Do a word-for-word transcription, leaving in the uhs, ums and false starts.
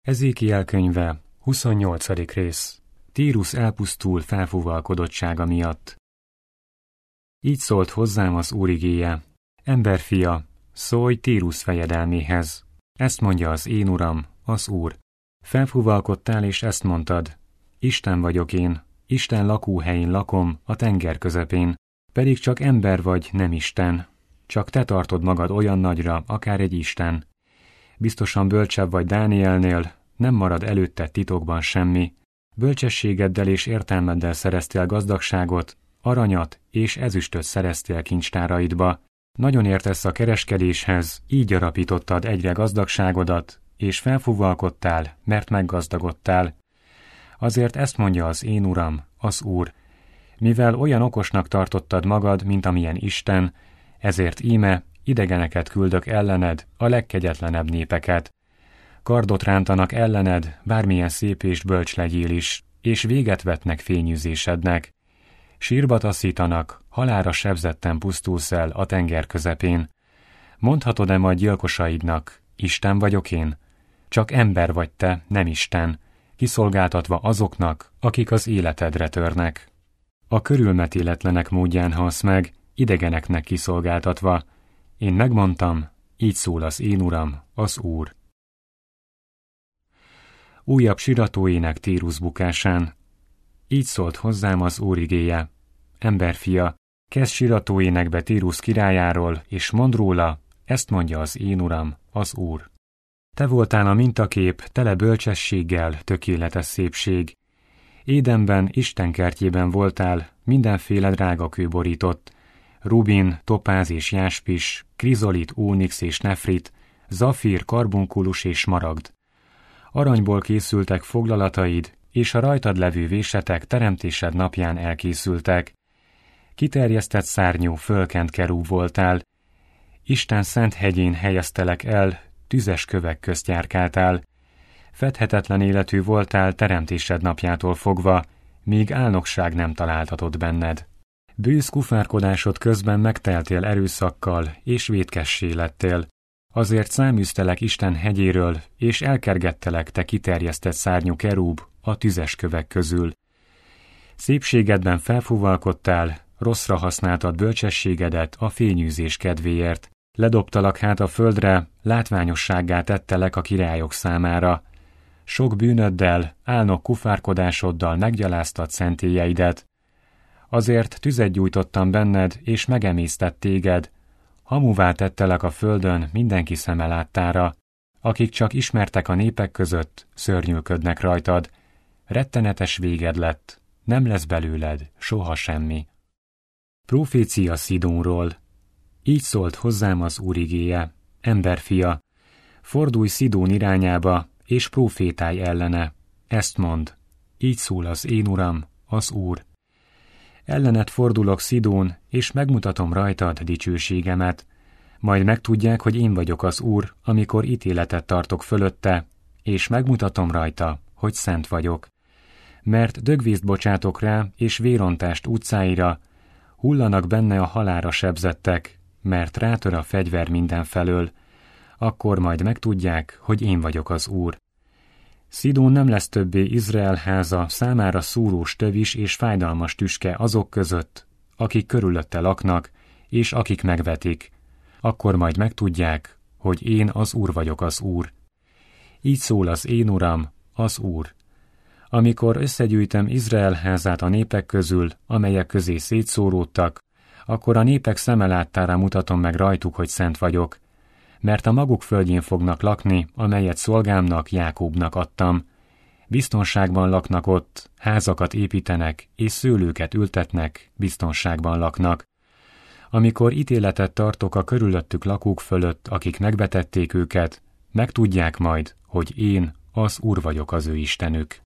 Ezékiel könyve, huszonnyolcadik rész. Tírus elpusztul felfúvalkodottsága miatt. Így szólt hozzám az Úr igéje: emberfia, szólj Tírus fejedelméhez. Ezt mondja az én Uram, az Úr. Felfúvalkodtál, és ezt mondtad: Isten vagyok én, Isten lakóhelyén lakom, a tenger közepén, pedig csak ember vagy, nem Isten. Csak te tartod magad olyan nagyra, akár egy Isten. Biztosan bölcsebb vagy Dánielnél, nem marad előtte titokban semmi. Bölcsességeddel és értelmeddel szereztél gazdagságot, aranyat és ezüstöt szereztél kincstáraidba. Nagyon értesz a kereskedéshez, így gyarapítottad egyre gazdagságodat, és felfúvalkodtál, mert meggazdagodtál. Azért ezt mondja az én Uram, az Úr: mivel olyan okosnak tartottad magad, mint amilyen Isten, ezért íme idegeneket küldök ellened, a legkegyetlenebb népeket. Kardot rántanak ellened, bármilyen szép és bölcs legyél is, és véget vetnek fényűzésednek. Sírba taszítanak, halálra sebzetten pusztulsz el a tenger közepén. Mondhatod-e majd gyilkosaidnak: Isten vagyok én? Csak ember vagy te, nem Isten, kiszolgáltatva azoknak, akik az életedre törnek. A körülmetéletlenek módján halsz meg, idegeneknek kiszolgáltatva. Én megmondtam, így szól az én Uram, az Úr. Újabb siratóének Tírus bukásán. Így szólt hozzám az Úr igéje: emberfia, kezd siratóénekbe Tírus királyáról, és mondd róla, ezt mondja az én Uram, az Úr. Te voltál a mintakép, tele bölcsességgel, tökéletes szépség. Édenben, Isten kertjében voltál, mindenféle drágakő borított, rubin, topáz és jáspis, krizolit, ónix és nefrit, zafír, karbunkulus és smaragd. Aranyból készültek foglalataid, és a rajtad levő vésetek teremtésed napján elkészültek. Kiterjesztett szárnyú, fölkent kerúb voltál. Isten szent hegyén helyeztelek el, tüzes kövek közt járkáltál. Fedhetetlen életű voltál teremtésed napjától fogva, míg álnokság nem találtatott benned. Bűz kufárkodásod közben megteltél erőszakkal, és vétkessé lettél. Azért száműztelek Isten hegyéről, és elkergettelek te kiterjesztett szárnyú kerúb a tüzes kövek közül. Szépségedben felfúvalkodtál, rosszra használtad bölcsességedet a fényűzés kedvéért. Ledobtalak hát a földre, látványossággá tettelek a királyok számára. Sok bűnöddel, álnok kufárkodásoddal meggyaláztad szentélyeidet. Azért tüzet gyújtottam benned, és megemésztett téged. Hamuvá tettelek a földön mindenki szeme láttára. Akik csak ismertek a népek között, szörnyűködnek rajtad. Rettenetes véged lett, nem lesz belőled soha semmi. Profécia Szidónról. Így szólt hozzám az Úr igéje: emberfia, fordulj Szidón irányába, és profétálj ellene. Ezt mondd: így szól az én Uram, az Úr. Ellened fordulok, Szidón, és megmutatom rajtad dicsőségemet. Majd megtudják, hogy én vagyok az Úr, amikor ítéletet tartok fölötte, és megmutatom rajta, hogy szent vagyok. Mert dögvészt bocsátok rá, és vérontást utcáira, hullanak benne a halálra sebzettek, mert rátör a fegyver mindenfelől. Akkor majd megtudják, hogy én vagyok az Úr. Szidón nem lesz többé Izrael háza, számára szúrós tövis és fájdalmas tüske azok között, akik körülötte laknak, és akik megvetik. Akkor majd megtudják, hogy én az Úr vagyok az Úr. Így szól az én Uram, az Úr. Amikor összegyűjtöm Izrael házát a népek közül, amelyek közé szétszóródtak, akkor a népek szeme láttára mutatom meg rajtuk, hogy szent vagyok. Mert a maguk földjén fognak lakni, amelyet szolgámnak, Jákóbnak adtam. Biztonságban laknak ott, házakat építenek, és szőlőket ültetnek, biztonságban laknak. Amikor ítéletet tartok a körülöttük lakók fölött, akik megvetették őket, megtudják majd, hogy én az Úr vagyok az ő Istenük.